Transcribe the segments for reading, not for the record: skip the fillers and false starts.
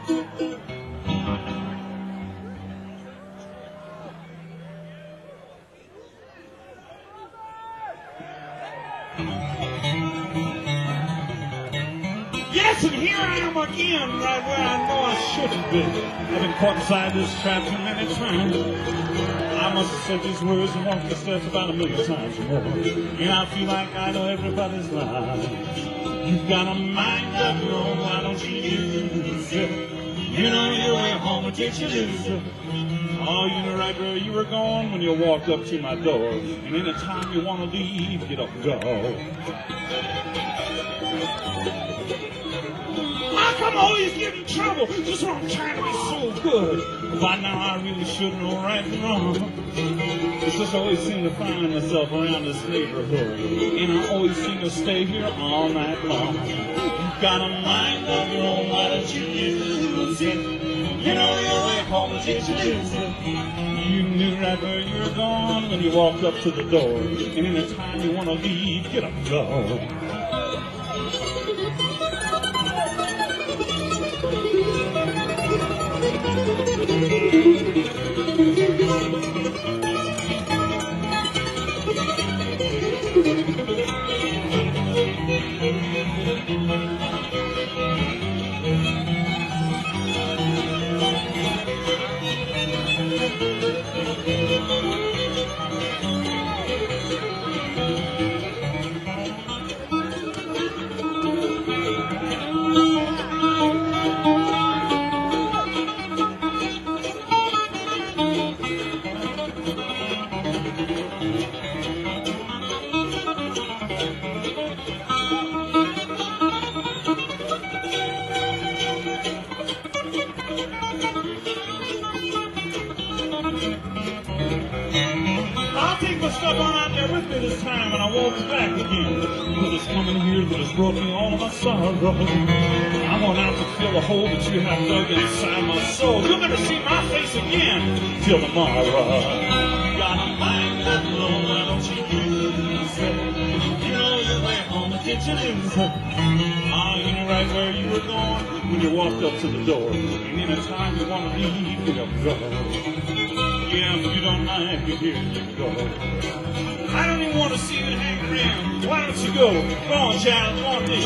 Yes, and here I am again, right where I know I shouldn't be. I've been caught inside this trap too many times. I must have said these words and walked the steps about 1,000,000 times or more. And I feel like I know everybody's lies. You've got a mind of your own, why don't you use it? You know your way home, but did you lose it? Oh, you know right where you were going when you walked up to my door. And any time you want to leave, get up and go. How come I always get in trouble just when I'm trying to be so good? By now I really should know right from wrong. It's just I always seem to find myself around this neighborhood. And I always seem to stay here all night long. You've got a mind of your own, why don't you use it? You know your way home, but did you lose it? You knew right where you were going when you walked up to the door. And any time you want to leave, get up and go. I'll take my stuff on out there with me this time and I walk back again. Because it's coming here that has brought me all of my sorrow. I'm going out to fill the hole that you have dug inside my soul. You'll never see my face again till tomorrow. Got a mind of your own, why don't you use it? You know your way home, but did you lose it? Ah, you knew right where you were going when you walked up to the door. And any time you want to leave, get up and go. Yeah, if you don't mind, here you go. I don't even want to see you hang around. Why don't you go? Go on, child, go on,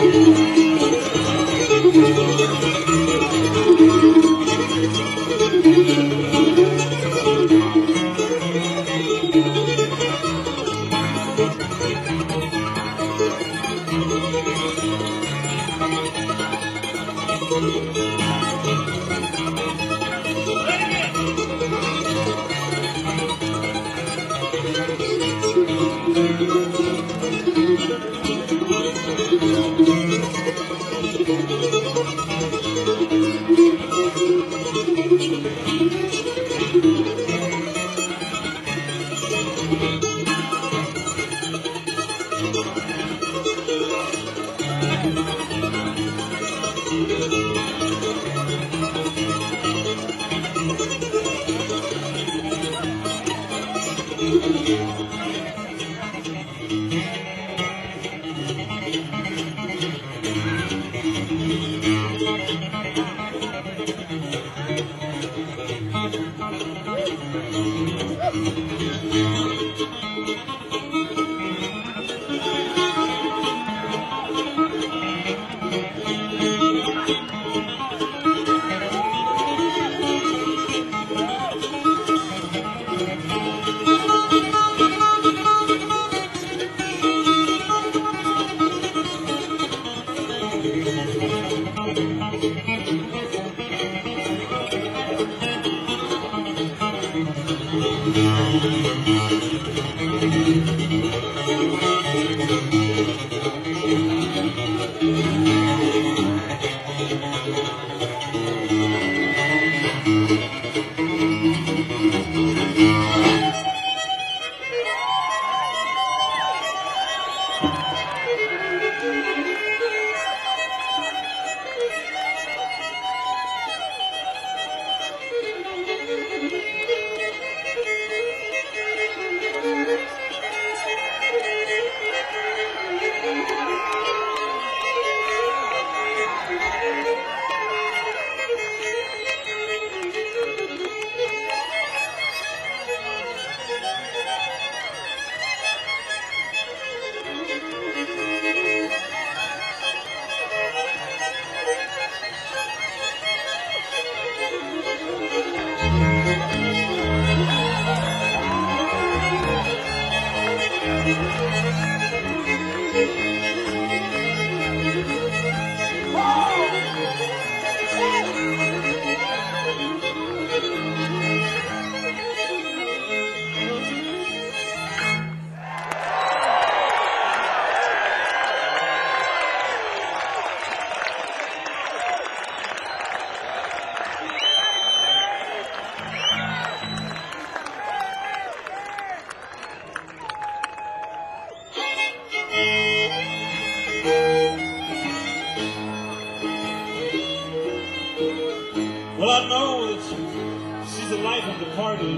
Well, I know that she's the life of the party,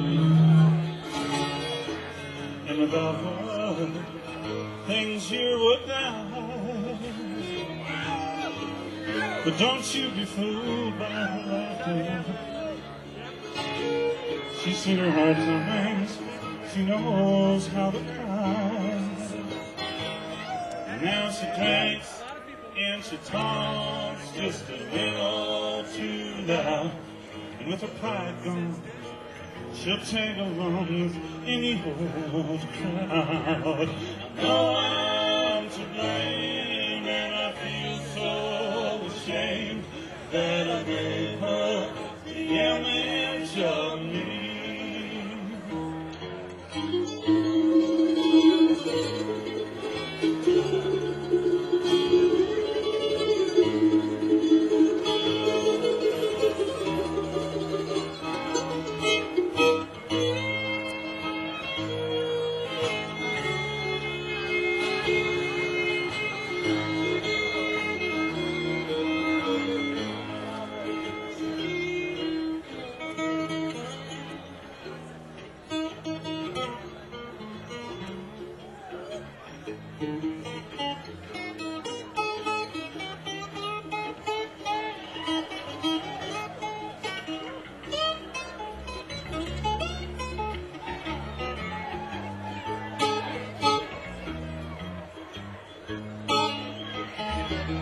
and without her, things here would die. But don't you be fooled by her laughter. She's seen her hard times, she knows how to cry. And now she drinks and she talks just a little too loud. And with her pride gone, she'll tag along with any old crowd. I know I'm to blame, and I feel so ashamed that I gave her the image of me.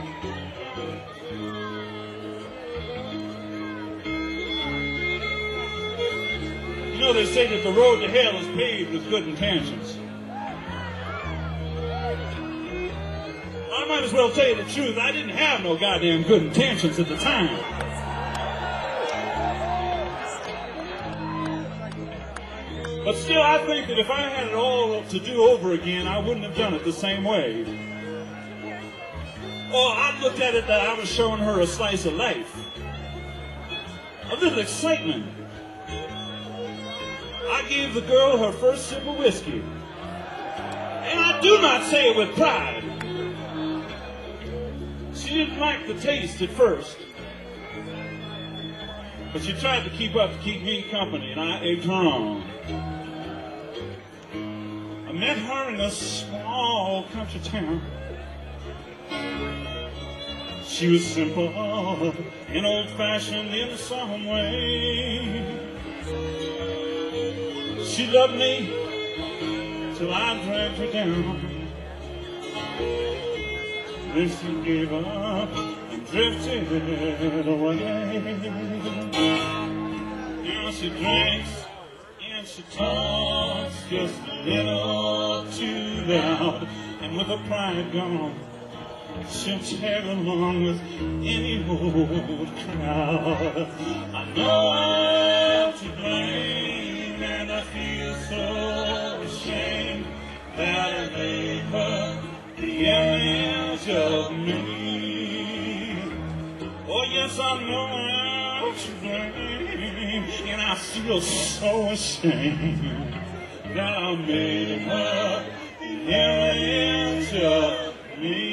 You know, they say that the road to hell is paved with good intentions. I might as well tell you the truth. I didn't have no goddamn good intentions at the time. But still, I think that if I had it all to do over again, I wouldn't have done it the same way. Or I looked at it that I was showing her a slice of life. A little excitement. I gave the girl her first sip of whiskey. And I do not say it with pride. She didn't like the taste at first. But she tried to keep up to keep me company, and I egged her on. I met her in a small country town. She was simple and old-fashioned in some way. She loved me till I dragged her down. Then she gave up and drifted away. Now she drinks and she talks just a little too loud. And with her pride gone, she'll tag along with any old crowd. I know I'm to blame, and I feel so ashamed that I made her the image of me. Oh yes, I know I'm to blame, and I feel so ashamed that I made her the image of me.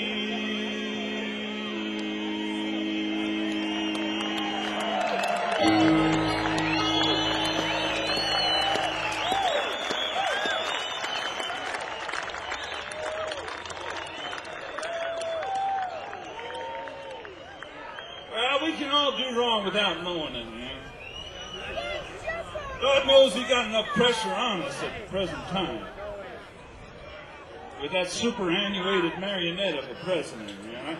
Well, we can all do wrong without knowing it, man. God knows He got enough pressure on us at the present time. With that superannuated marionette of a president, man.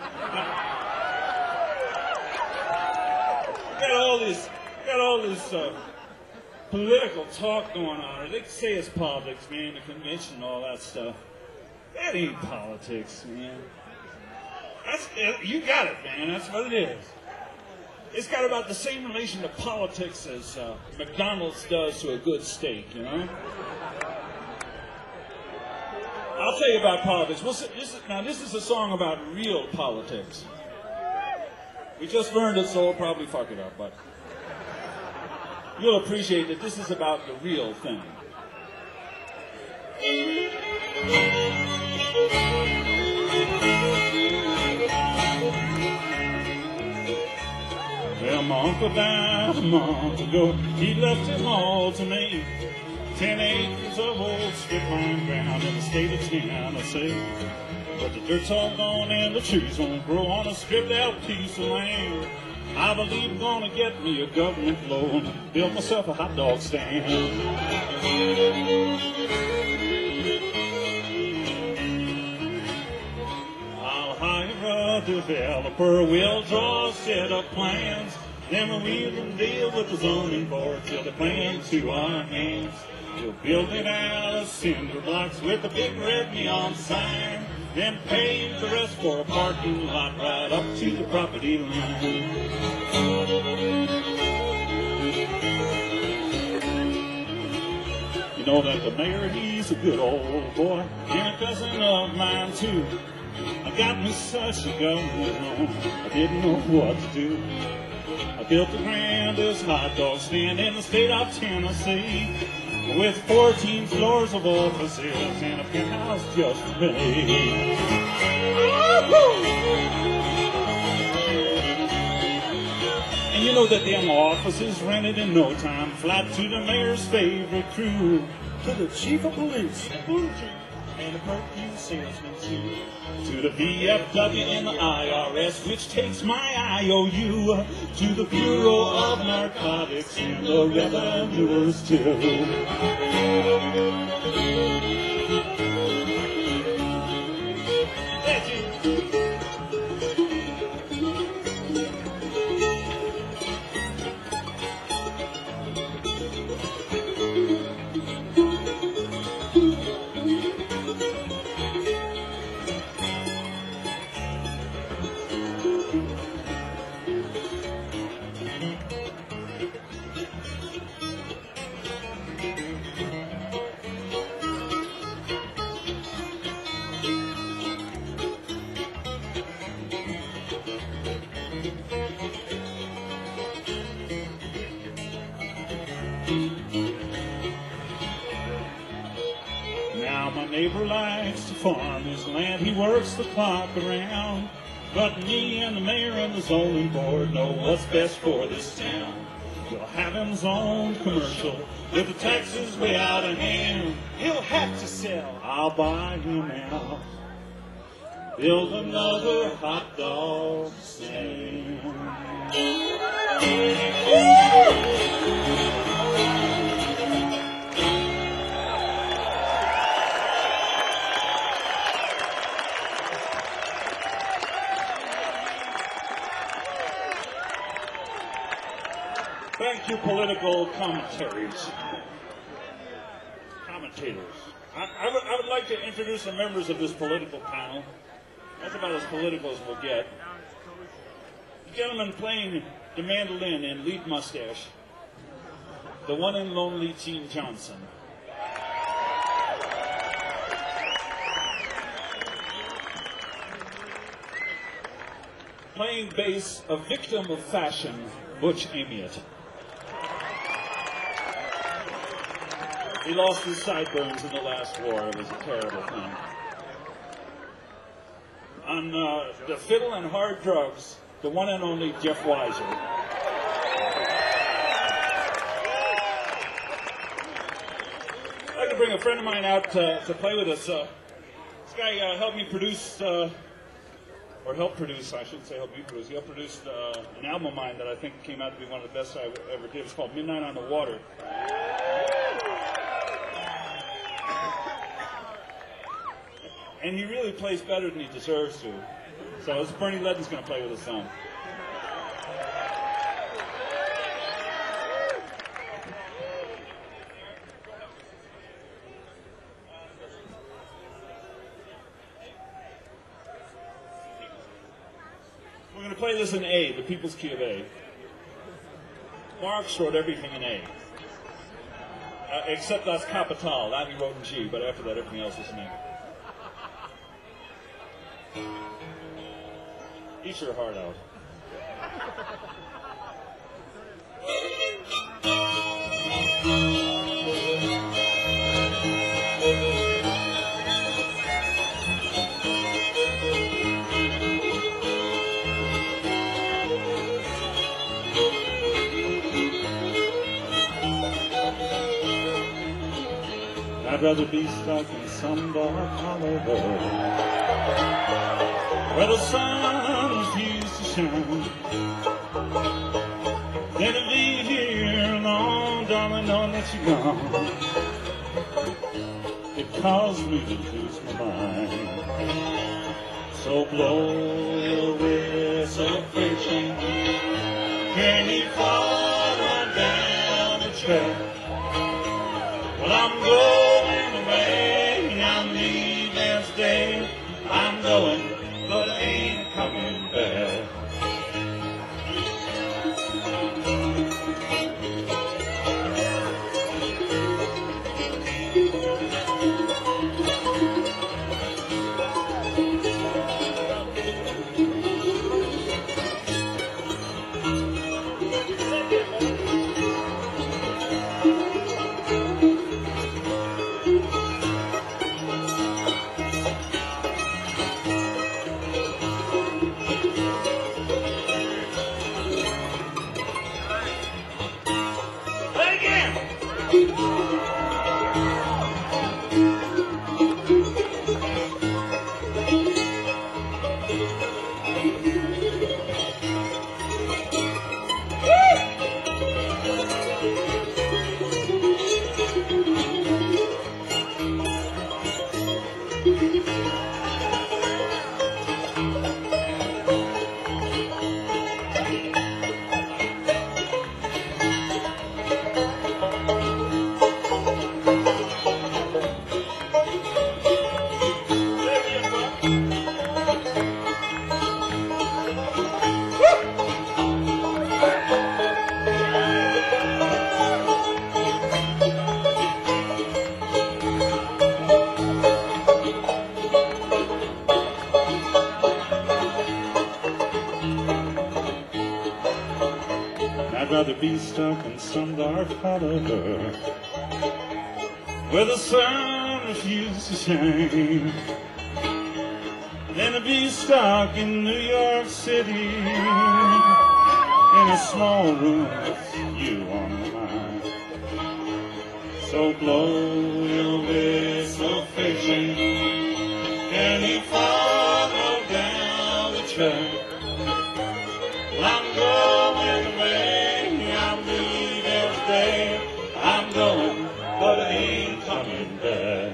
Got all this political talk going on. They say it's politics, man, the convention and all that stuff. That ain't politics, man. You got it, man. That's what it is. It's got about the same relation to politics as McDonald's does to a good steak, you know? I'll tell you about politics. This is a song about real politics. We just learned it, so we'll probably fuck it up, but you'll appreciate that this is about the real thing. Well, my uncle died a month ago. He left it all to me. 10 acres of old strip mine ground in the state of Tennessee. But the dirt's all gone and the trees won't grow on a stripped out piece of land. I believe I'm gonna get me a government loan, build myself a hot dog stand. I'll hire a developer, we'll draw a set of plans. Then we'll wheel and deal with the zoning board till the plan to our hands. We'll build it out of cinder blocks with a big red neon sign. Then pave the rest for a parking lot right up to the property line. You know that the mayor, he's a good old boy, and a cousin of mine too. I got me such a government loan, I didn't know what to do. I built the grandest hot dog stand in the state of Tennessee, with 14 floors of offices and a penthouse just for me. And you know that them offices rented in no time, flat to the mayor's favorite crew, to the chief of police, and the perfume salesman too, to the VFW and the IRS, which takes my IOU, to the Bureau of Narcotics and the revenuers too. farm his land, he works the clock around. But me and the mayor and the zoning board know what's best for this town. He'll have his own commercial with the taxes way out of hand. He'll have to sell, I'll buy him out. Build another hot dog stand. Thank you, political commentators. I would like to introduce the members of this political panel. That's about as political as we'll get. The gentleman playing the mandolin and lead mustache, the one and lonely Gene Johnson. Playing bass, a victim of fashion, Butch Amiot. He lost his sideburns in the last war. It was a terrible thing. On the fiddle and hard drugs, the one and only Jeff Weiser. I'd like to bring a friend of mine out to play with us. This guy helped me produce, or helped produce, I shouldn't say helped me produce. He helped produce an album of mine that I think came out to be one of the best I ever did. It's called Midnight on the Water. And he really plays better than he deserves to. So it's Bernie Leadon's going to play with us some. We're going to play this in A, the people's key of A. Marx wrote everything in A. Except that's Capital. That he wrote in G, but after that everything else is in A. Eat your heart out. I'd rather be stuck in some dark hollow where the sun refused to shine than to be here alone, darling, knowing that you're gone. It caused me to lose my mind. So blow your whistle, freight train, carry me forward down the track. Well, I'm going away, I'm leaving this day, I'm going, but I ain't coming back. I'd rather be stuck in some dark hollow where the sun refuses to shine than to be stuck in New York City in a small room with you on my mind. So blow your whistle, fishing, and you follow down the track. Well, I'm going away, I'm leaving today. I'm going, but I ain't coming back.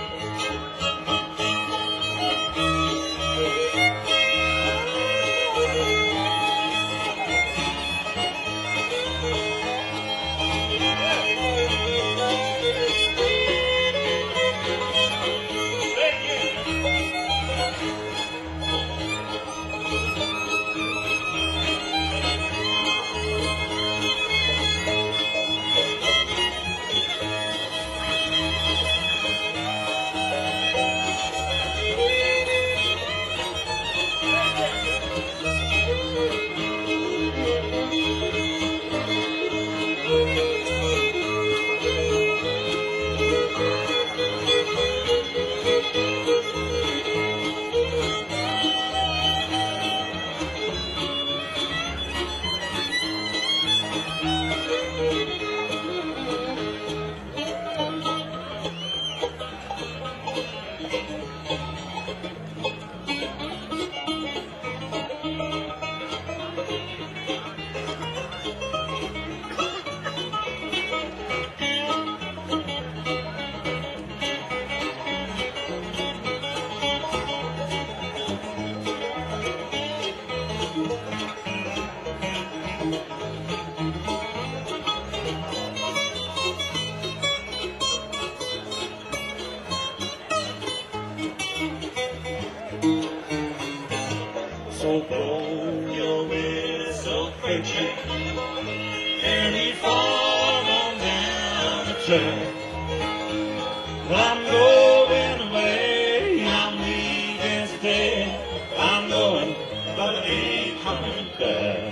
So blow your whistle, fishing, and he fall on down the track. Well, I'm going away, I'm leaving today. I'm going, but I ain't coming back.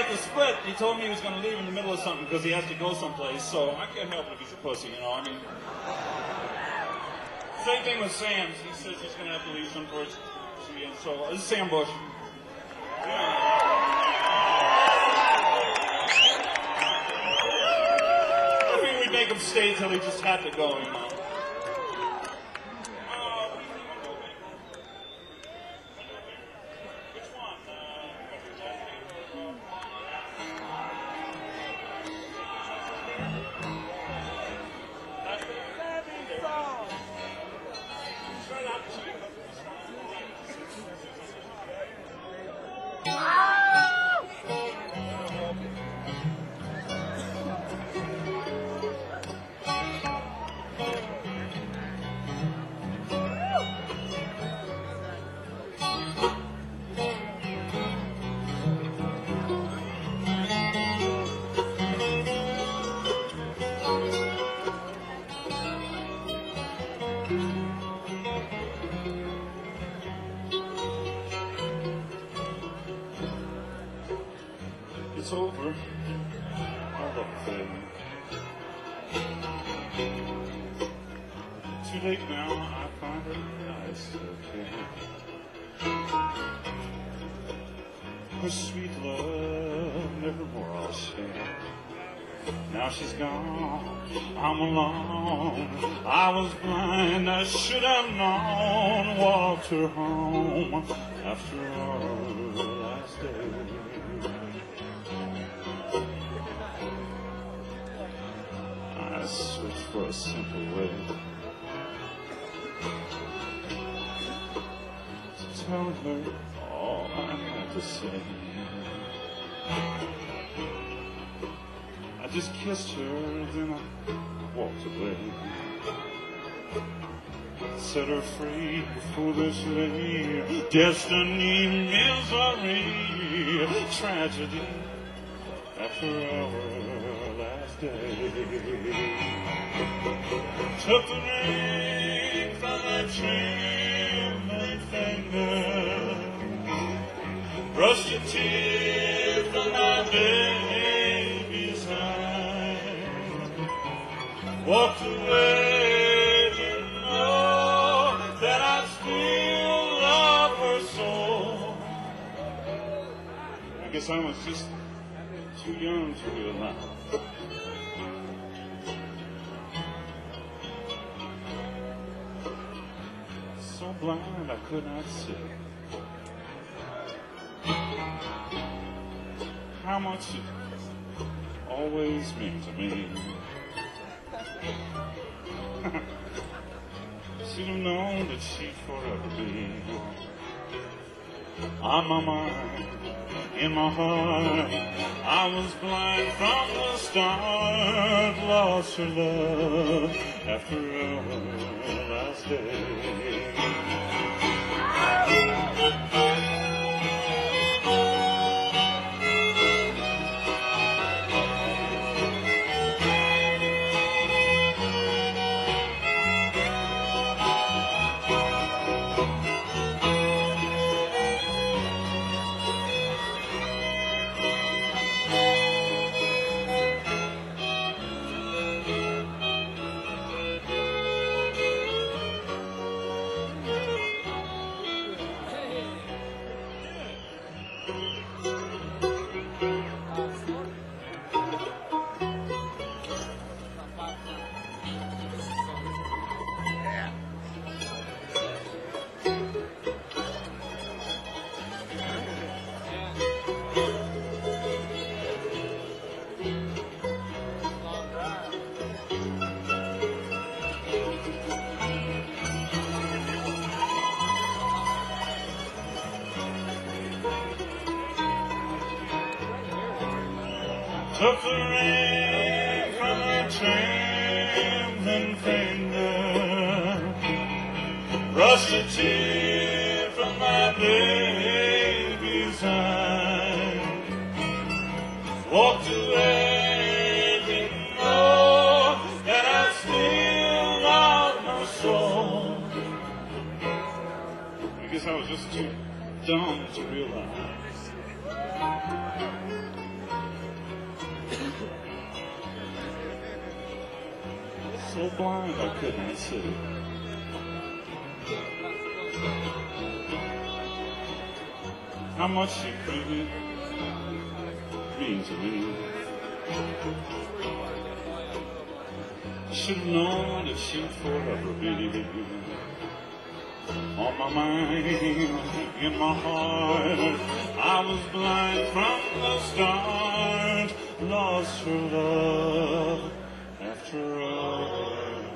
like to split. He told me he was going to leave in the middle of something because he has to go someplace, so I can't help it if he's a pussy, you know. I mean, same thing with Sam. He says he's going to have to leave someplace. So this is Sam Bush. I think we'd make him stay till he just had to go, you know. It's over, all of them. Too late now, I find her, I still care. Her sweet love, nevermore I'll share. Now she's gone, I'm alone. I was blind, I should have known. Walked her home after our last day. I searched for a simple way to tell her all I had to say. I just kissed her, then I walked away. Set her free, foolishly. Destiny, misery, tragedy after our last day. Took the ring from my trembling finger, brushed a tear from my baby's eye, walked away, didn't know that I still love her so. I guess I was just too young to realize. So blind I could not see how much it always meant to me. Should have known that she'd forever be on my mind, in my heart. I was blind from the start, lost her love after our last day. Took the ring from her trembling finger, brushed a tear from my baby's eye, walked away, didn't know that I still loved her soul. I guess I was just too dumb to realize. so blind I couldn't see. How much she really means to me. Should've known that she'd forever be on my mind, in my heart. I was blind from the start, lost her love after all.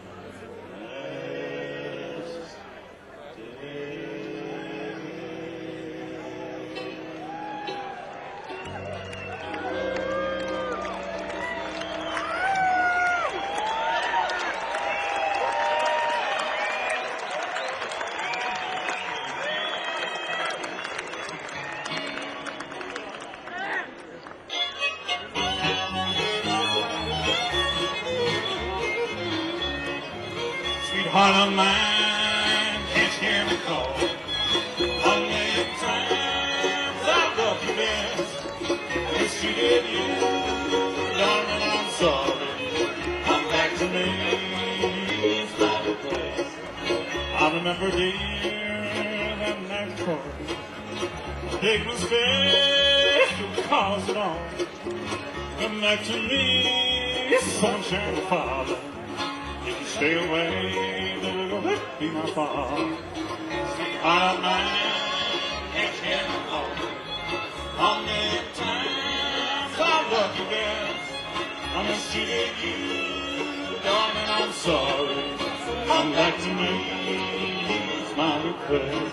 Sweetheart of mine, can't hear me call. 1 million times I've loved you best, mistreated you, darling, I'm sorry. Come back to me, it's my request. I remember, dear, that night before. Big mistake, you caused it all. Come back to me, sunshine, Father. Stay away, don't be my fault. Sweetheart of mine, can't hear me call. 1 million times I've loved you best. I mistreated you, darling, I'm sorry. Come back to me, it's my request.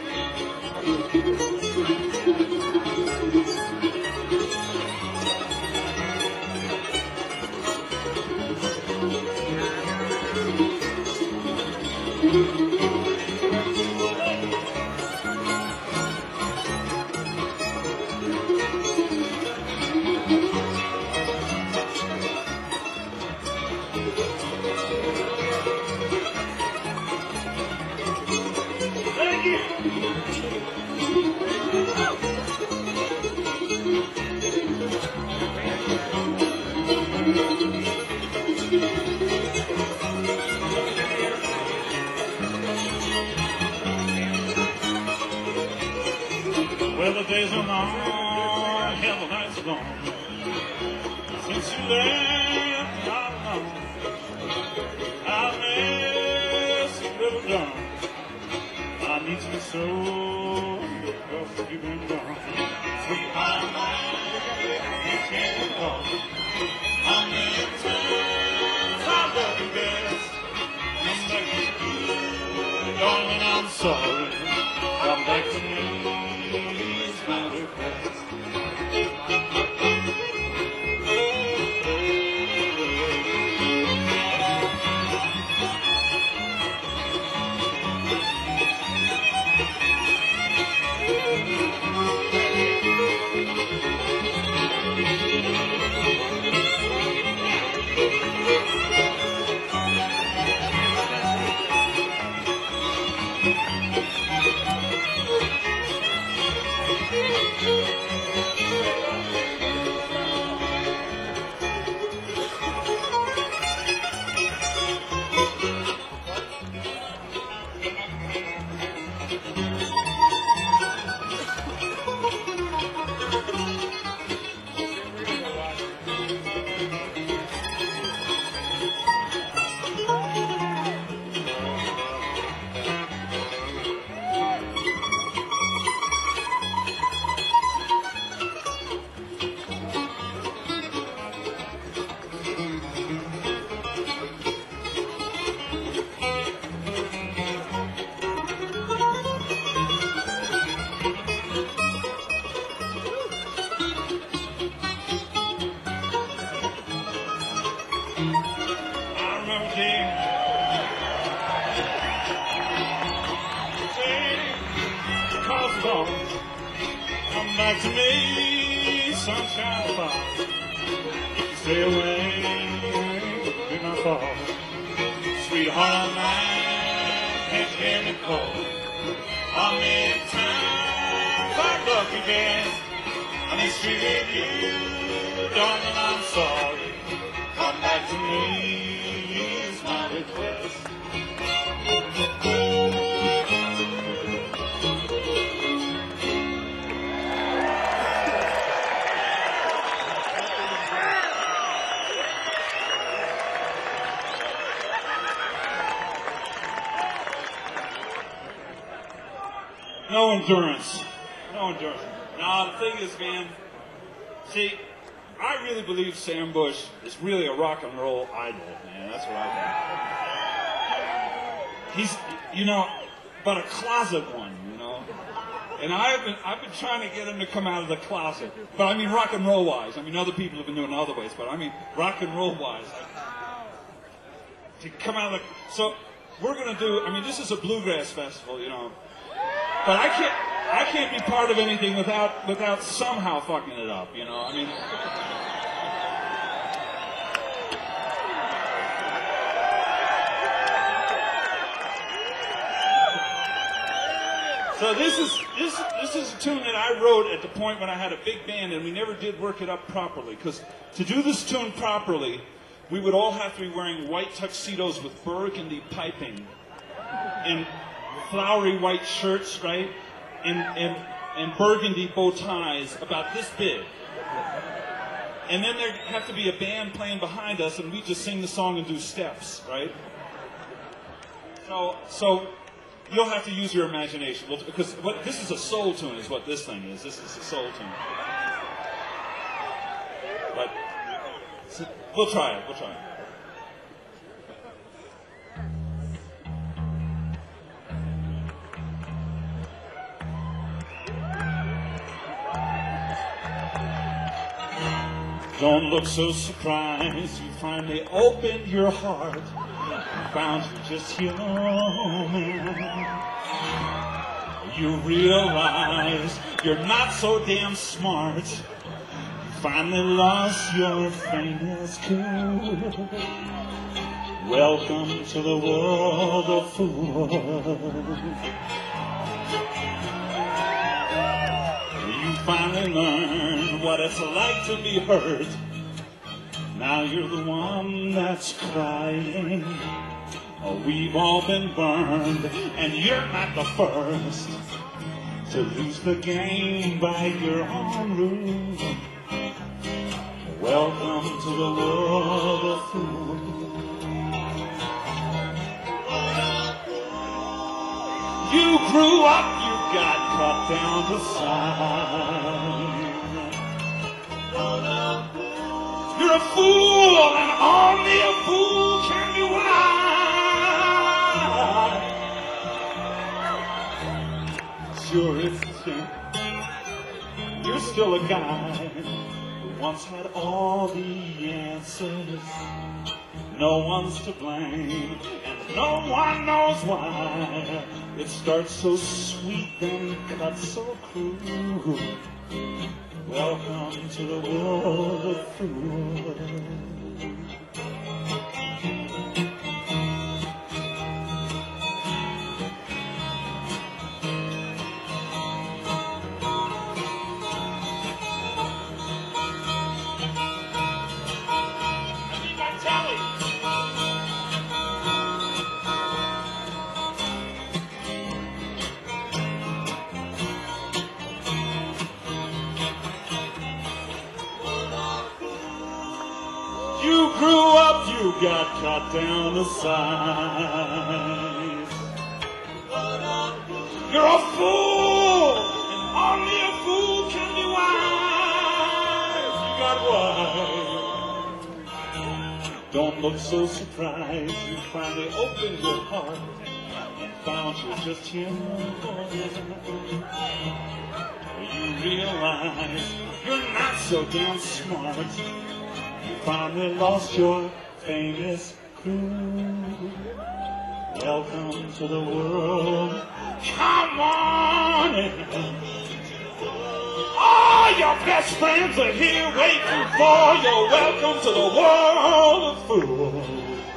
Well, the days are long, hell, the nights are long. Since you left, I miss you, little John. I need you so, because you've been gone. Sweetheart of mine, you can't call. 1 million times I love you best. Come back to you, darling, I'm sorry. Come back to me, it's my request. Come back to me, sunshine of mine. Stay away, be my fault. Sweetheart of mine, can't hear me call. 1 million times I've loved you best. I mistreated you, darling, I'm sorry. Come back to me, smile. endurance. No endurance. No, the thing is, man, see, I really believe Sam Bush is really a rock and roll idol, man. That's what I think. He's, you know, but a closet one, you know. And I've been trying to get him to come out of the closet. But I mean rock and roll wise. I mean other people have been doing it other ways, but I mean rock and roll wise. To come out of the, so we're gonna do, I mean this is a bluegrass festival, you know. But I can't be part of anything without somehow fucking it up, you know. I mean so this is a tune that I wrote at the point when I had a big band and we never did work it up properly. Because to do this tune properly, we would all have to be wearing white tuxedos with burgundy piping and flowery white shirts, right? And burgundy bow ties about this big. And then there'd have to be a band playing behind us and we just sing the song and do steps, right? So you'll have to use your imagination, because this is a soul tune is what this thing is. This is a soul tune. But so, we'll try it. We'll try it. Don't look so surprised, you finally opened your heart and found you just human. You realize you're not so damn smart. You finally lost your famous cool. Welcome to the world of fools. You finally learned what it's like to be hurt. Now you're the one that's crying. Oh, we've all been burned, and you're not the first to lose the game by your own rules. Welcome to the world of fools. You grew up, you got cut down to size. You're a fool, and only a fool can be wise. Sure, it's a shame. You're still a guy who once had all the answers. No one's to blame, and no one knows why. It starts so sweet, then cuts so cruel. Welcome to the world of fools. You grew up, you got cut down to size. You're a fool, and only a fool can be wise. You got wise. Don't look so surprised, you finally opened your heart and found you're just human. You realize you're not so damn smart. You finally lost your famous crew. Welcome to the world. Come on in. All your best friends are here waiting for you. Welcome to the world of fools.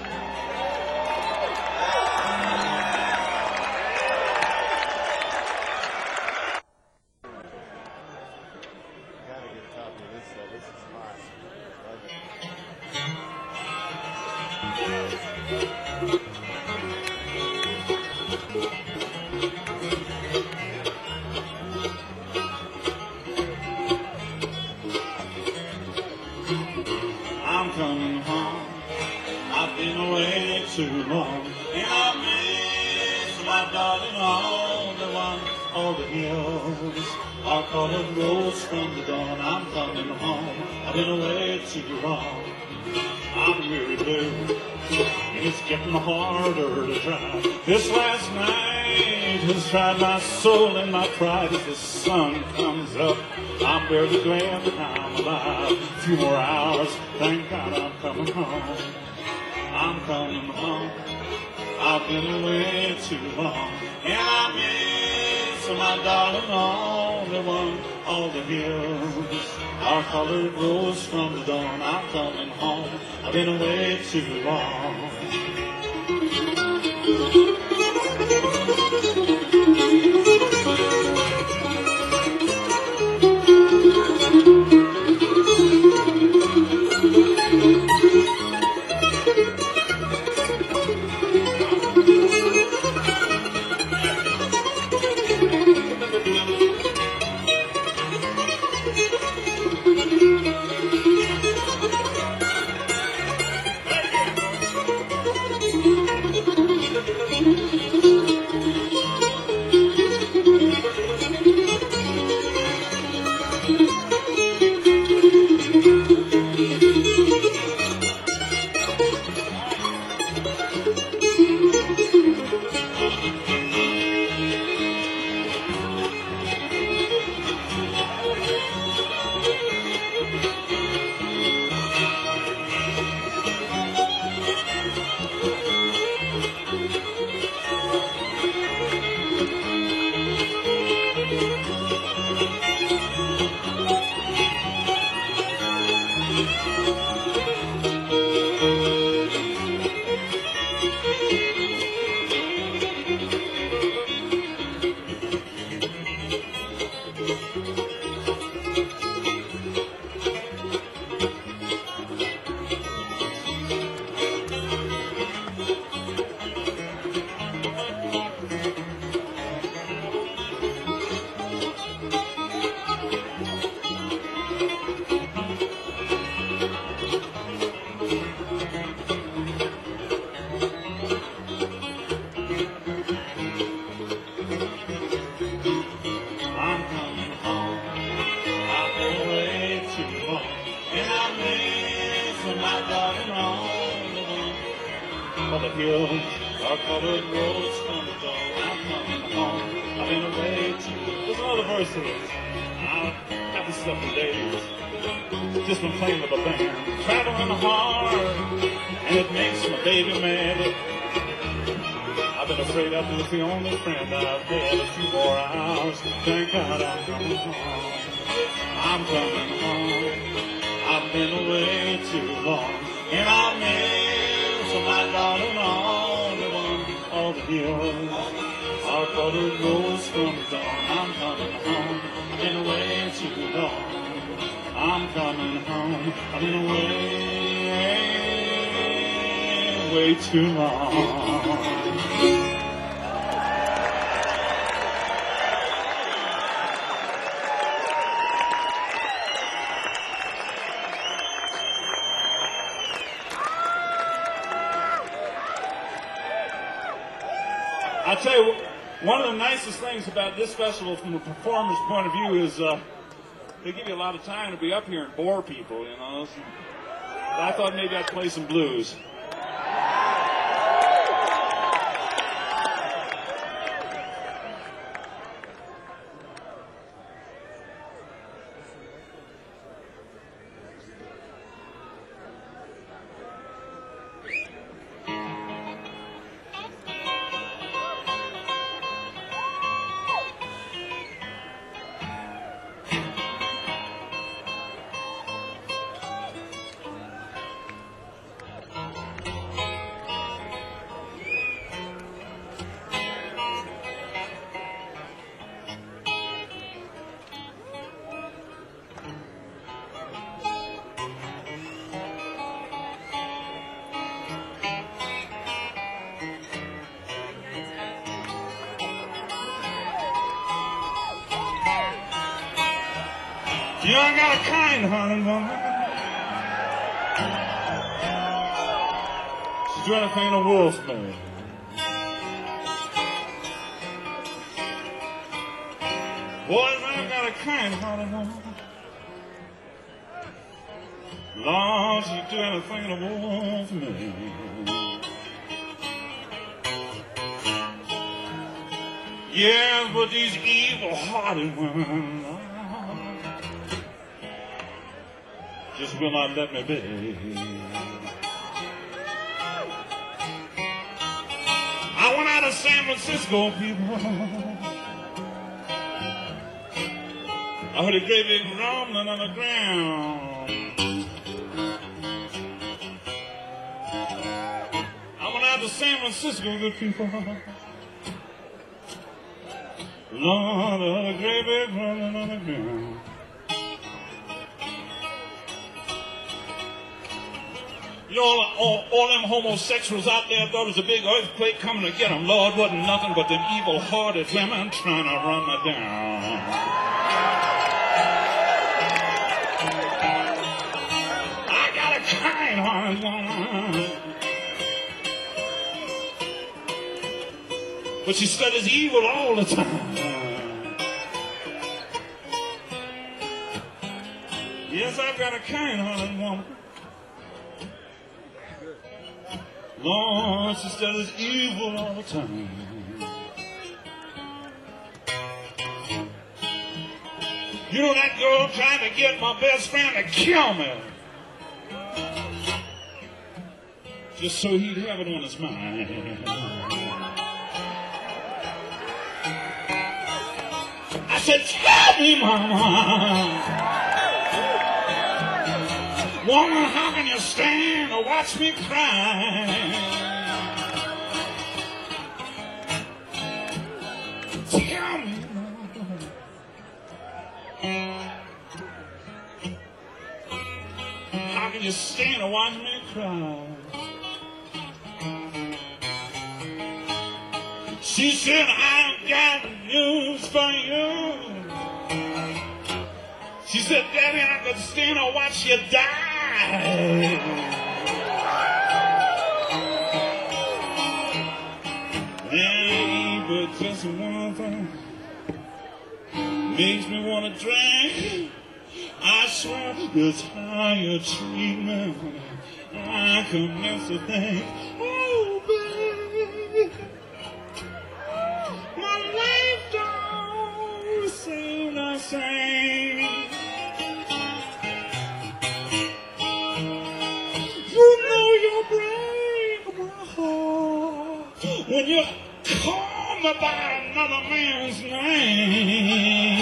I'm coming home. I've been away too long, and I miss my darling, all the one. all the hills are colored rose from the dawn. I'm coming home. I've been away too long. I'm weary blue. It's getting harder to try. This last night has tried my soul and my pride. As the sun comes up, I'm barely glad that I'm alive. A few more hours, thank God I'm coming home. I'm coming home. I've been away too long. And I miss my darling, only one. All the hills are colored rose from the dawn. I'm coming home. I've been away too long. All the hills are colored rose from the dawn. I'm coming home. I've been away too. There's another verse to this. I haven't slept for days. Just been playing with a band. Traveling hard, and it makes my baby mad. I've been afraid I've been the only friend I've had. A few more hours. Thank God I'm coming home. I'm coming home. I've been away too long. And I miss my darling, only one. All the hills are colored rose from the dawn. I'm coming home. I've been away too long. I'm coming home. I've been away way too long. I tell you, one of the nicest things about this festival from a performer's point of view is they give you a lot of time to be up here and bore people, you know. So I thought maybe I'd play some blues. You ain't got a kind hearted woman. She's doing anything a wolf man. Boys, I've got a kind-hearted woman. Lord, she'd do anything in the world for me. Yeah, but these evil-hearted women just will not let me be. I went out of San Francisco, people. I heard a great big rumbling on the ground. I went out to San Francisco, good people. Lord, I heard a great big rumbling on the ground. You know, all them homosexuals out there thought it was a big earthquake coming to get them. Lord, wasn't nothing but them evil-hearted women trying to run me down. I got a kind-hearted woman, but she studies evil all the time. Yes, I've got a kind-hearted woman. Lord, she studies evil all the time. You know that girl trying to get my best friend to kill me, just so he'd have it on his mind. I said, tell me, Mama. Woman, how can you stand or watch me cry? Tell me, how can you stand or watch me cry? She said, I've got news for you. She said, Daddy, I could stand or watch you die. Hey, but just one thing makes me want to drink. I swear it's how you treat me. I commence to think, oh, baby, my life don't seem the same. When you call me by another man's name.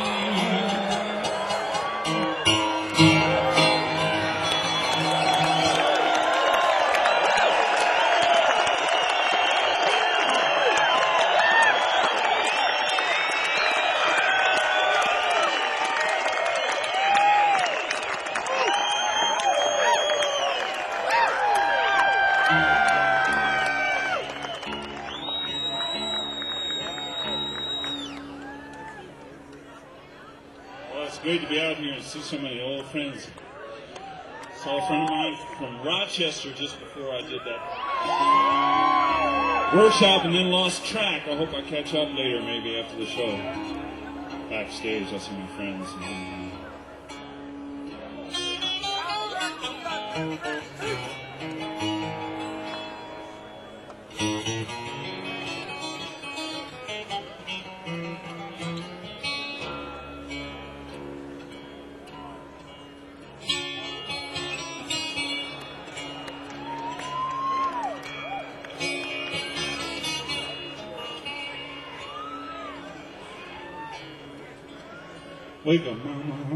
It's great to be out here and see so many old friends. Saw a friend of mine from Rochester just before I did that workshop and then lost track. I hope I catch up later, maybe after the show. Backstage, I see my friends. Wake up, mama.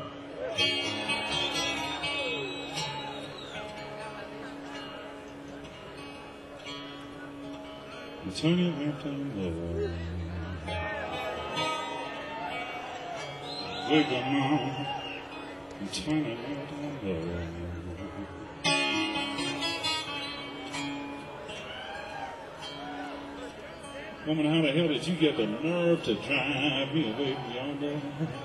Turn your lamp down low. Wake up, mama. Turn your lamp down low. Woman, how the hell did you get the nerve to drive me away from yonder?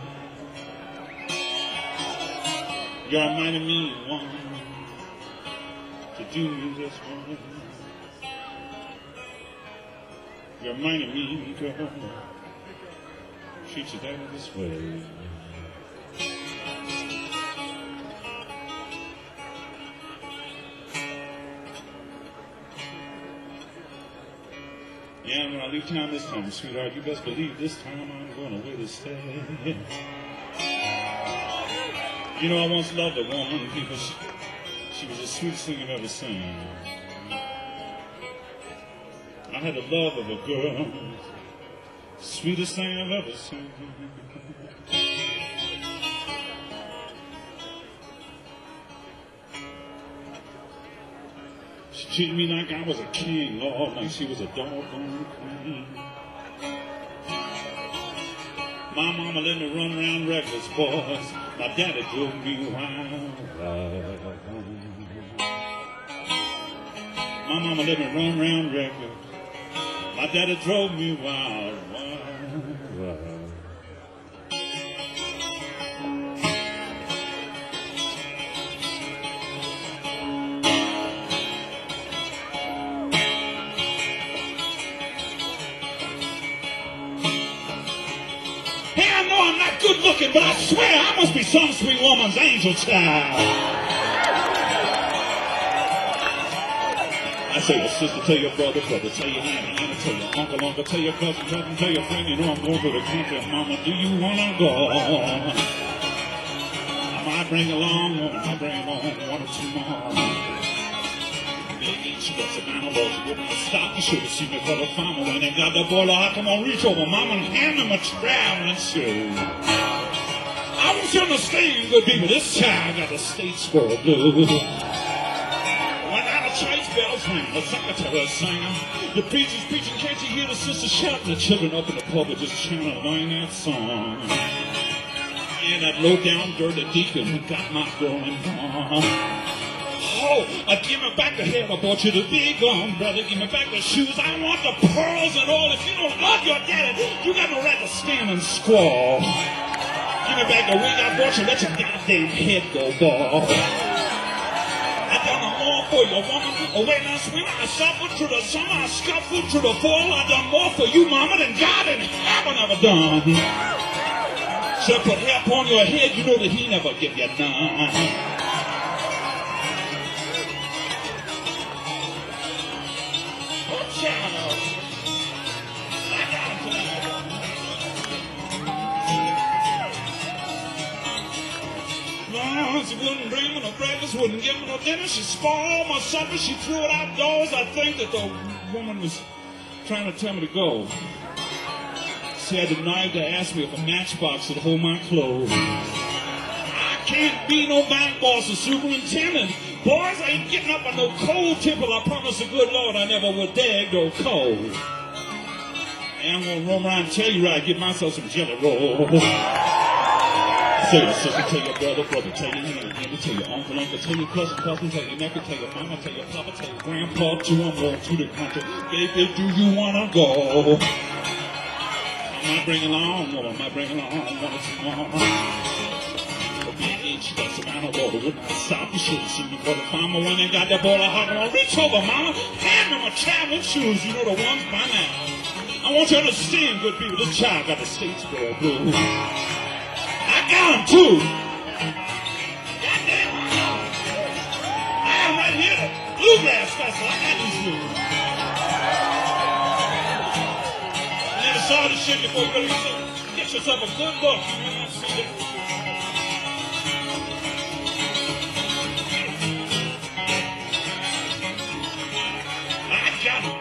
You're a mighty mean woman to do me this way. You're a mighty mean girl, treat your daddy this way. Yeah, when I leave town this time, sweetheart, you best believe this time I'm going away to stay. You know, I once loved a woman because she was the sweetest thing I've ever seen. I had the love of a girl, sweetest thing I've ever seen. She treated me like I was a king, Lord, like she was a doggone queen. My mama let me run around reckless, boys. My daddy drove me wild. My mama let me run around reckless. My daddy drove me wild. Hey, I know I'm not good looking, but I swear I must be some sweet woman's angel child. I say your sister, tell your brother, brother, tell your nanny, tell your uncle, uncle, tell your cousin, cousin, tell your friend, you know I'm going to the country. Mama, do you wanna go? I might bring along one, I might bring along 1 or 2 more. She got some animals, she wouldn't stop. You should have seen me for the farmer when they got the boiler. I come on, reach over, mama, and hand them a traveling shoe. I want you to understand, good people, this child got the state squirrel blues. When out of church bells ring, the secretary is singing, the preacher's preaching, can't you hear the sister shouting? The children up in the pub are just trying to learn that song. And that low-down dirty deacon who got my girl involved. Oh, give me back the head, I bought you the big gun, brother, give me back the shoes, I want the pearls and all. If you don't love your daddy, you got no right to stand and squall. Give me back the wig I bought you, let your goddamn head go bald. I done more for you, woman, when I swim, I suffered through the summer, I scuffled through the fall, I done more for you, mama, than God in heaven ever done. So put hair upon your head, you know that he never give you none. She wouldn't bring me no breakfast, wouldn't give me no dinner. She spoiled my supper, she threw it outdoors. I think that the woman was trying to tell me to go. She had the knife to ask me if a matchbox would hold my clothes. I can't be no bank boss or superintendent. Boys, I ain't getting up on no cold tipple. I promise the good Lord I never would dare go cold. And I'm gonna roam around and tell you right, get myself some jelly roll. Tell your sister, tell your brother, brother, tell your nanny, tell your uncle, uncle, tell your cousin, cousin, tell your nephew, tell your mama, tell your papa, tell your grandpa, too, I'm going to the country. Baby, do you wanna go? I might bring along, or I might bring along 1 or 2 more. She got some animal, but wouldn't stop. You should have seen me for the farmer when they got that boiler hot. Come on, reach over, mama, hand them a traveling shoes, you know the ones by now. I want you to understand, good people, this child got the state squirrel blues. I got them too. Goddamn. I am right here at the Bluegrass Festival. I got these blues. You never saw this shit before. You better get yourself a good book. You know what I'm saying? I got them.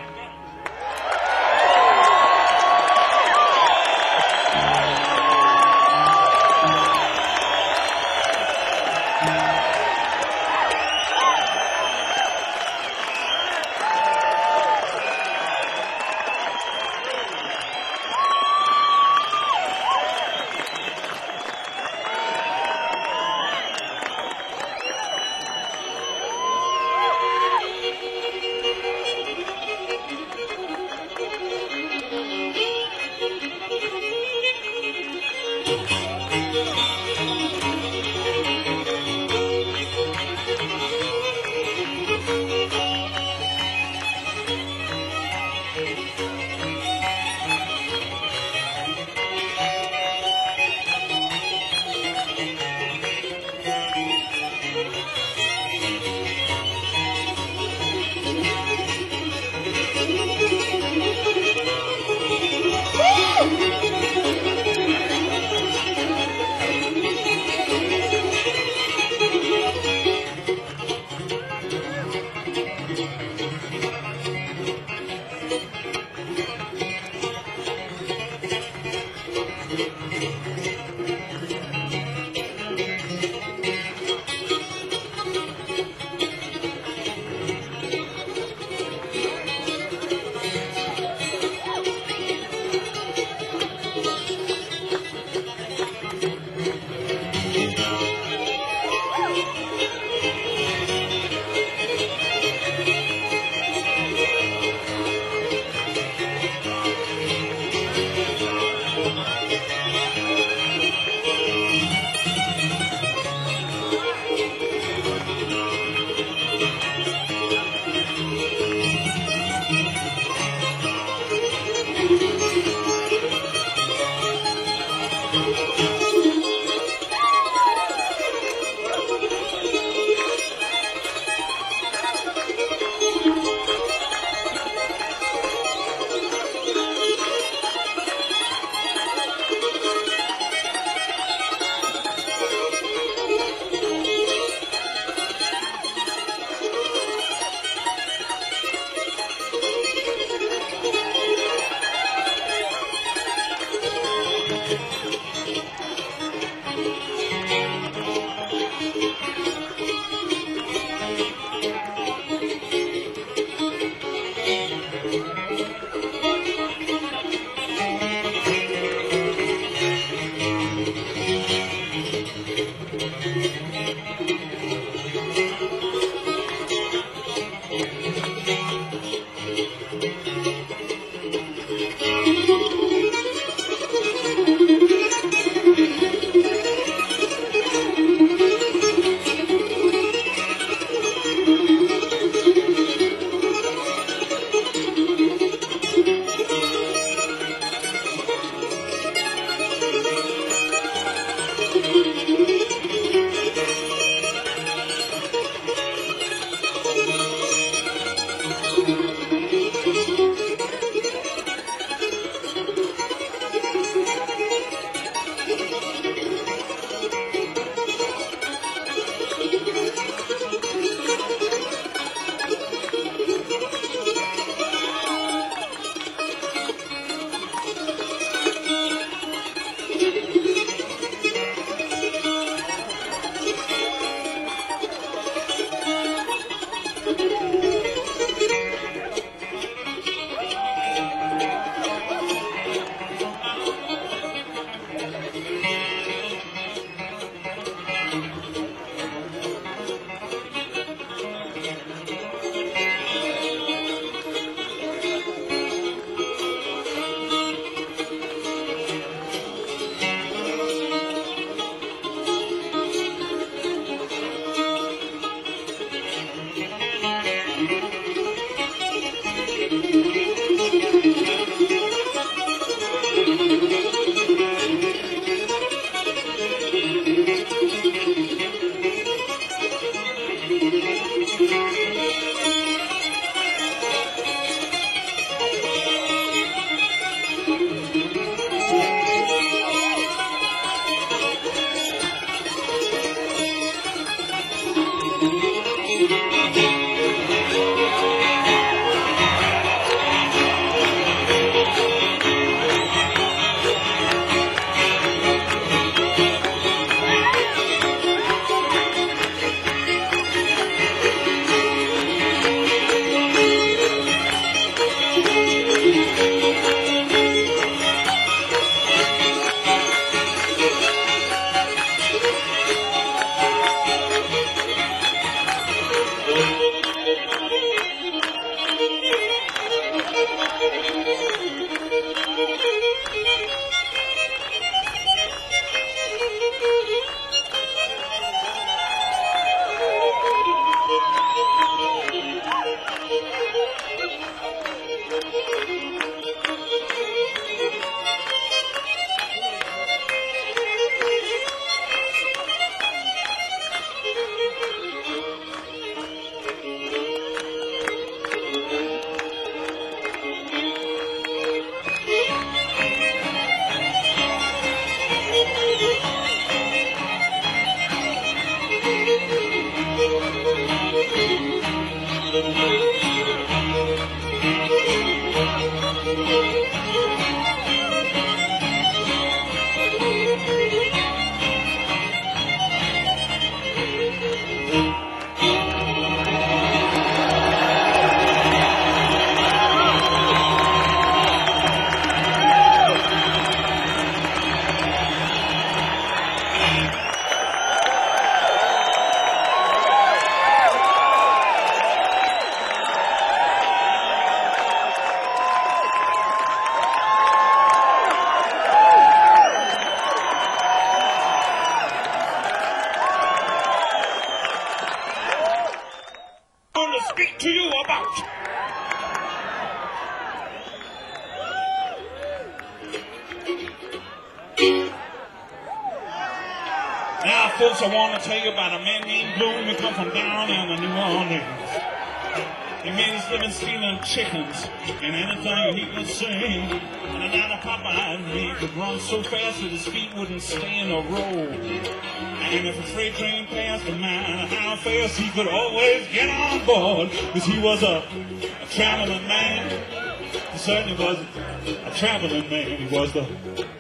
Now, folks, I want to tell you about a man named Bloom. He come from down in New Orleans. He made his living stealing chickens and anything he could see. And now the Popeye he could run so fast that his feet wouldn't stay in a row. And if a freight train passed, no matter how fast, he could always get on board. Because he was a traveling man. He certainly was a traveling man. He was the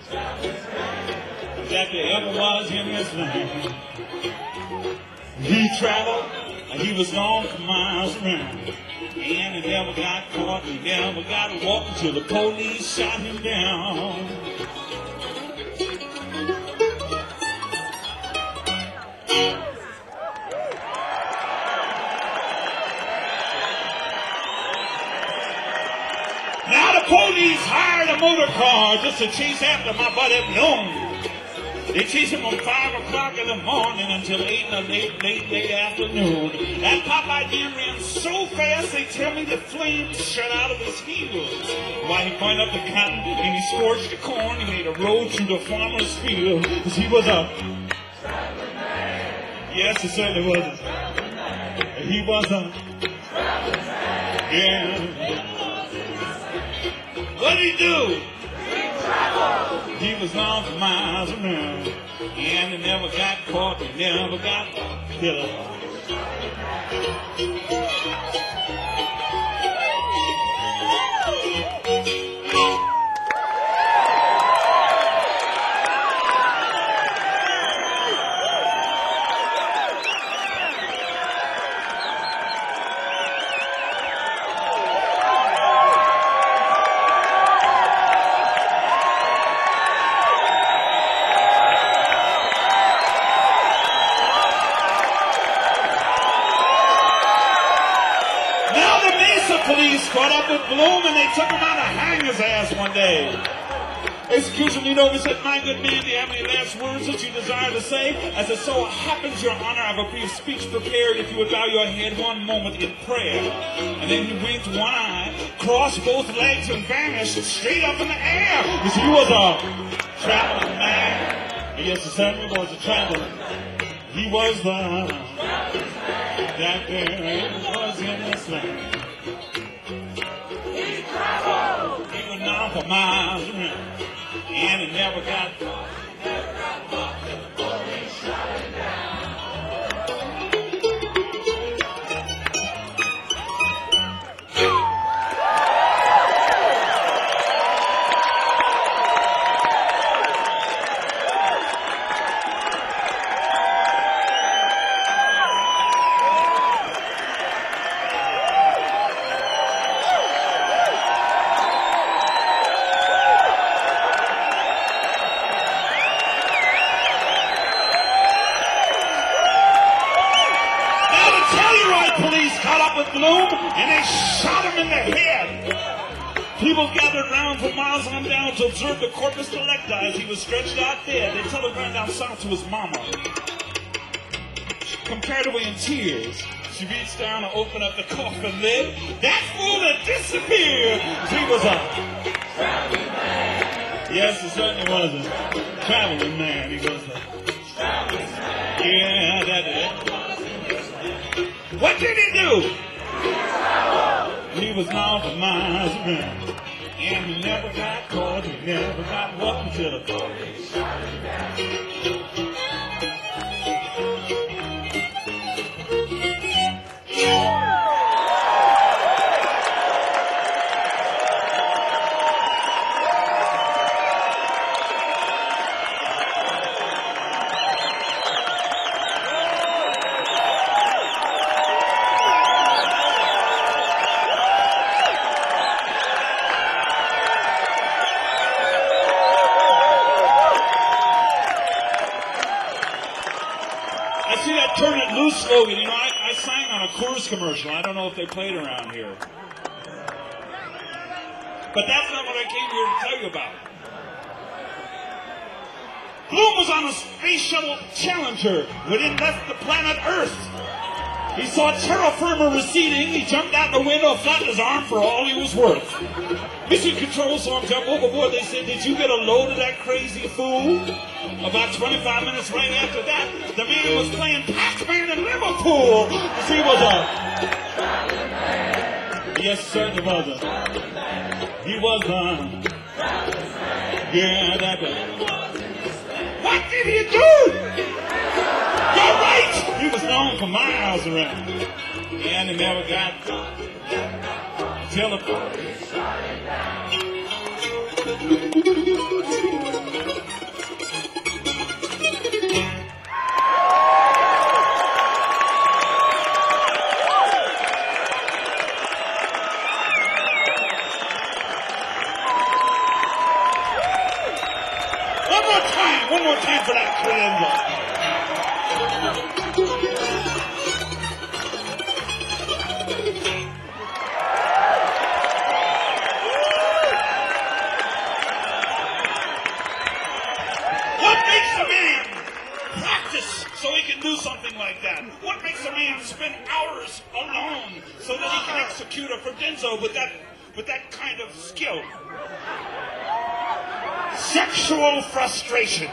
that there ever was in this land. He traveled and he was gone for miles around. And he never got caught, he never got walked until the police shot him down. Now the police hired a motor car just to chase after my buddy Bloom. They chased him from 5 o'clock in the morning until 8 in the late afternoon. That Popeye deer ran so fast, they tell me the flames shot out of his heels. While he climbed up the cotton and he scorched the corn, he made a road through the farmer's field. Because he was a traveling man. Yes, he certainly was. He was a traveling man. Yeah. What did he do? He was gone for miles around, and he never got caught, he never got killed. Police caught up with Bloom and they took him out to hang his ass one day. Execution leaned over and said, "My good man, do you have any last words that you desire to say? As it so happens, Your Honor, I have a brief speech prepared if you would bow your head one moment in prayer." And then he winked one eye, crossed both legs, and vanished straight up in the air. Because he was a traveling man. Yes, he certainly was a traveling. He was the that there was in this land. He went on for miles around, and he never got caught. Only shot him down. Police caught up with Bloom and they shot him in the head. People gathered around for miles on down to observe the corpus delicti as he was stretched out dead. They telegraphed down south to his mama. Compared away in tears, she reached down to open up the coffin lid. That fool had disappeared. He was a traveling man. Yes, he certainly was a traveling man. He was a traveling man. Yeah, that is. What did he do? He was gone for miles around, and he never got caught, he never got walked until the police shot him down. See that Turn It Loose slogan, you know, I sang on a Coors commercial. I don't know if they played around here. But that's not what I came here to tell you about. Bloom was on a space shuttle Challenger when it left the planet Earth. He saw terra firma receding. He jumped out the window and flattened his arm for all he was worth. Mission Control saw him jump overboard. They said, "Did you get a load of that crazy fool?" About 25 minutes right after that, the man was playing Pac-Man in Liverpool. He was a... Yes, sir, he was a... He was a... Yeah, that was... What did he do? You're right! He was known for miles around. And he never got... Till the... One more time for that calendaur. What makes a man practice so he can do something like that? What makes a man spend hours alone so that he can execute a credenza with that kind of skill? Sexual frustration.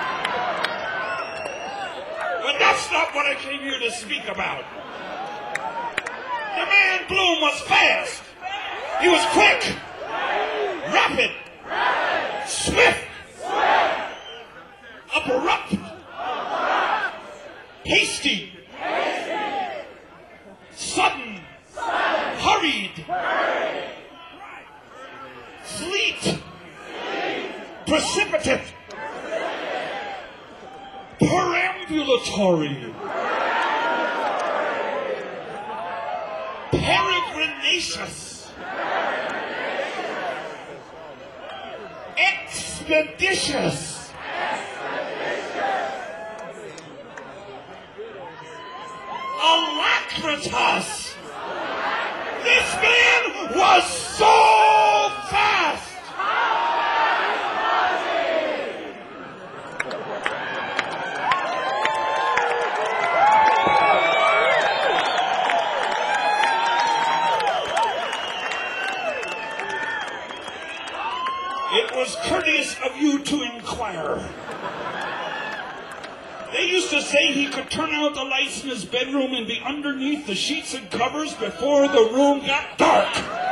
But that's not what I came here to speak about. The man Bloom was fast. He was quick, rapid, swift, abrupt, hasty, sudden, hurried, fleet, precipitate, perambulatory, peregrinaceous, expeditious, alacritas. This man was so fast. It was courteous of you to inquire. They used to say he could turn out the lights in his bedroom and be underneath the sheets and covers before the room got dark.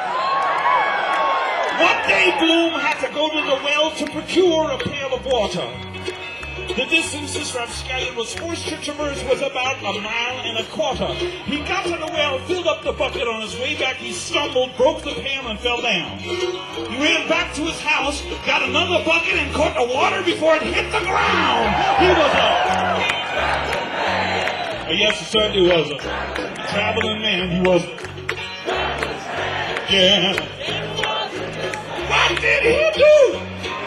One day, Bloom had to go to the well to procure a pail of water. The distance this rapscallion was forced to traverse was about 1.25 miles. He got to the well, filled up the bucket. On his way back, he stumbled, broke the pail, and fell down. He ran back to his house, got another bucket, and caught the water before it hit the ground. He was yes, he certainly was a traveling man. He was. Yeah. What did he do?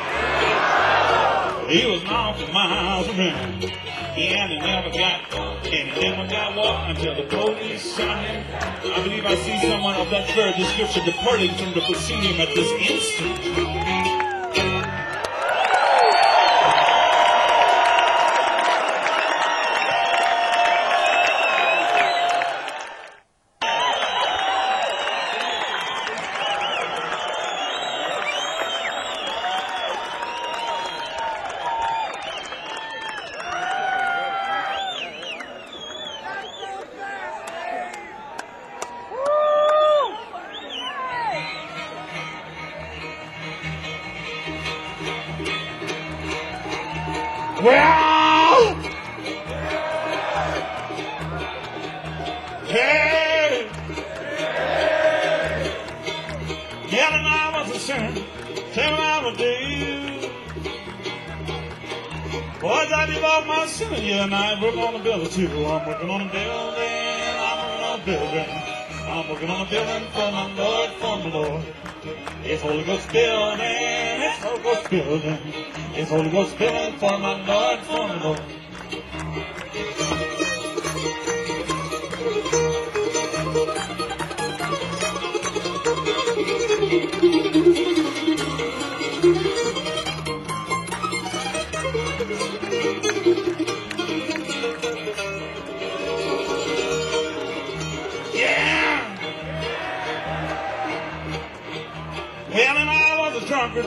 He was known for miles around. And he never got walked until the police shot him. I believe I see someone of that very description departing from the proscenium at this instant. Well, hey, telling I was a sinner, telling I was dead. Boys, I devote my sinner, yeah, and I work on the building too. I'm working on a building, I'm working on a building. I'm working on a building for my Lord, for my Lord. It's Holy Ghost building, it's Holy Ghost building. It's Holy Ghost building for my Lord, for my Lord.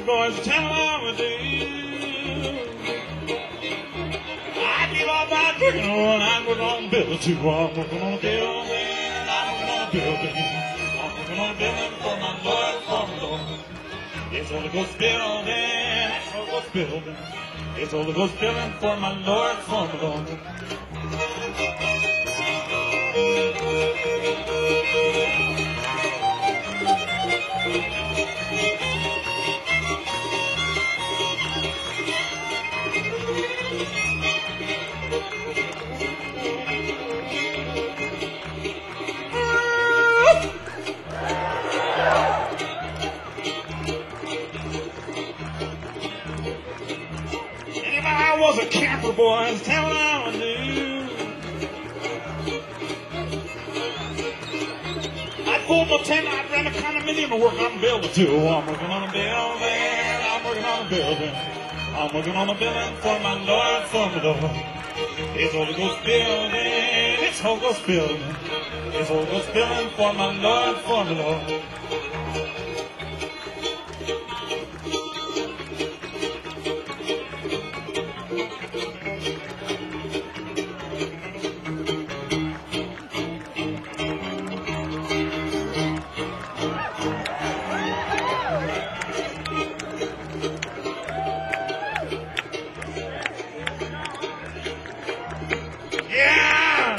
boys tell me I would do. I give up my drinking and I'm working on a building too. I'm working on a building, I'm working on a building. I'm working on a building for my Lord, for my Lord. It's Holy Ghost building, it's Holy Ghost building. It's Holy Ghost building for my Lord, for my Lord. If I was a camper boy, tell me I would do. I'd pull my tent, I'd rent a condominium and work on a building too. I'm working on a building, I'm working on a building. I'm working on a building for my Lord, for my Lord. It's Holy Ghost building, it's Holy Ghost building. It's Holy Ghost building for my Lord, for my Lord. Yeah!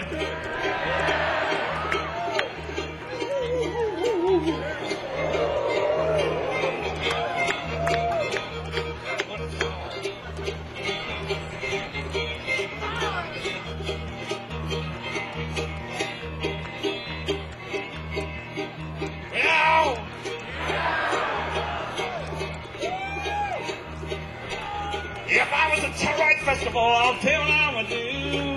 Well, if I was at Telluride Festival, I'll tell you I would do.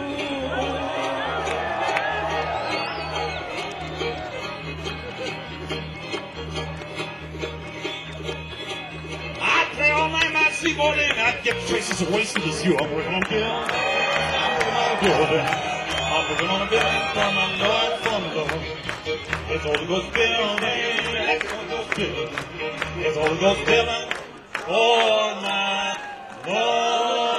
I'd play all night, my seaboard, and I'd get traces of wasted as you. I'm working on a building, I'm working on a building. I'm working on a building for my Lord, for my Lord. It's Holy Ghost building, it's Holy Ghost building. It's Holy Ghost building for my Lord.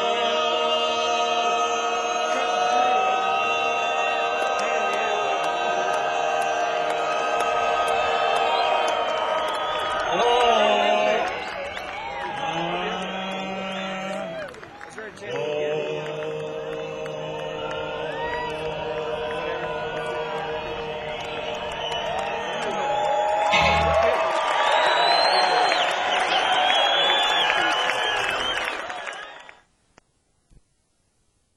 Oh,